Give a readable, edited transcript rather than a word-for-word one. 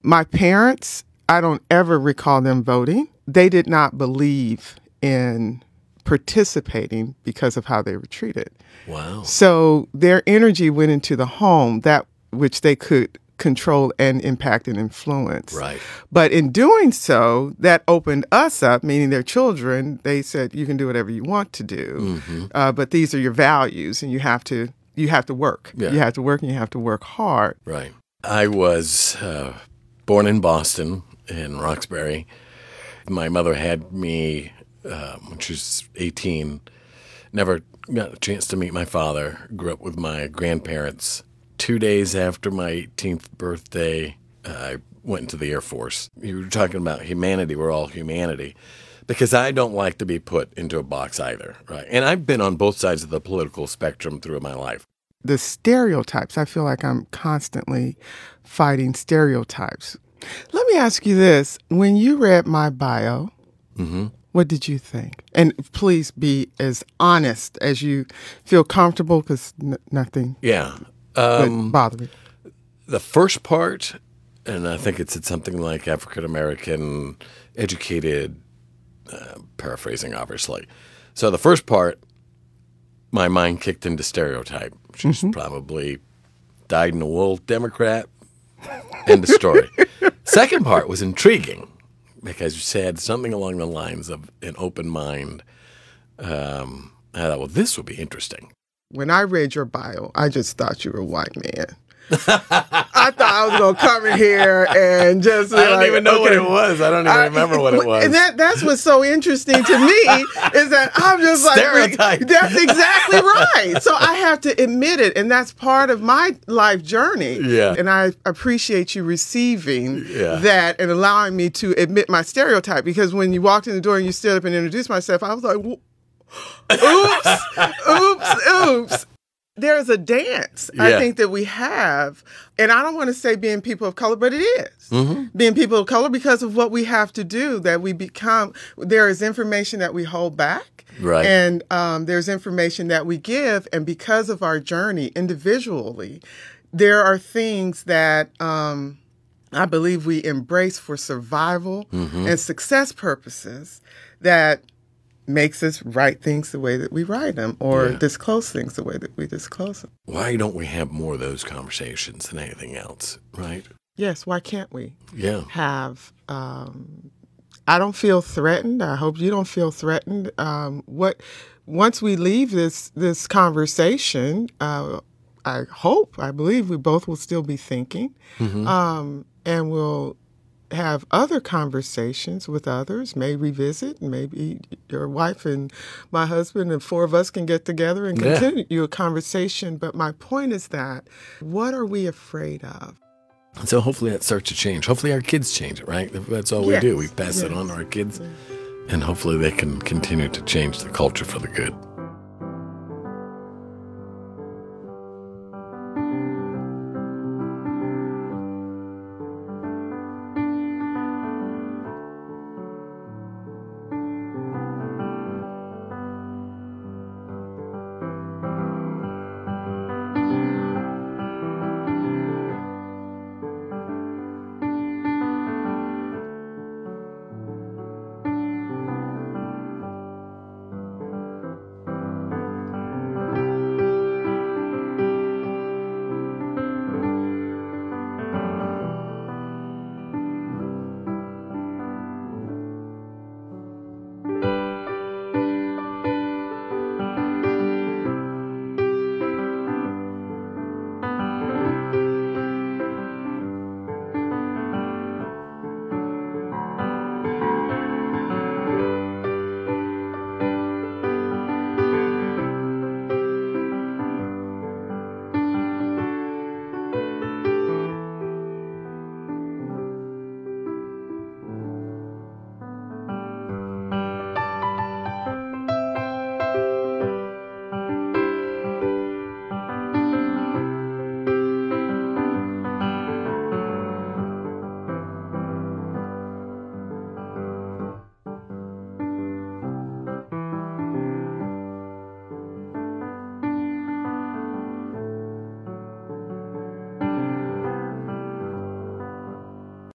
My parents, I don't ever recall them voting. They did not believe in participating because of how they were treated. Wow. So their energy went into the home, that which they could control and impact and influence. Right. But in doing so, that opened us up, meaning their children. They said, you can do whatever you want to do, but these are your values, and you have to work. Yeah. You have to work, and you have to work hard. Right. I was born in Boston, in Roxbury. My mother had me when she was 18. Never got a chance to meet my father. Grew up with my grandparents. 2 days after my 18th birthday, I went into the Air Force. You were talking about humanity. We're all humanity. Because I don't like to be put into a box either, right? And I've been on both sides of the political spectrum through my life. The stereotypes, I feel like I'm constantly fighting stereotypes. Let me ask you this. When you read my bio, what did you think? And please be as honest as you feel comfortable, because nothing would bother me. The first part, and I think it said something like African-American, educated, paraphrasing obviously. So the first part, my mind kicked into stereotype. She's probably dyed-in-the-wool Democrat. End of story. Second part was intriguing because you said something along the lines of an open mind. I thought, well, this would be interesting. When I read your bio, I just thought you were a white man. I thought I was going to come in here and just... I don't even know what it was. I don't even remember what it was. And that's what's so interesting to me is that I'm just like... Stereotype. That's exactly right. So I have to admit it, and that's part of my life journey. Yeah. And I appreciate you receiving that and allowing me to admit my stereotype, because when you walked in the door and you stood up and introduced myself, I was like, oops. There's a dance, I think, that we have. And I don't want to say being people of color, but it is. Being people of color, because of what we have to do, that we become, there is information that we hold back. Right. And there's information that we give. And because of our journey individually, there are things that I believe we embrace for survival and success purposes that makes us write things the way that we write them, or disclose things the way that we disclose them. Why don't we have more of those conversations than anything else, right? Yes, why can't we have... I don't feel threatened. I hope you don't feel threatened. Once we leave this conversation, I believe we both will still be thinking, and we'll have other conversations with others, may revisit, maybe your wife and my husband and four of us can get together and continue a conversation. But my point is that, what are we afraid of? And so hopefully that starts to change. Hopefully our kids change it, right? That's all we do. We pass it on to our kids, and hopefully they can continue to change the culture for the good.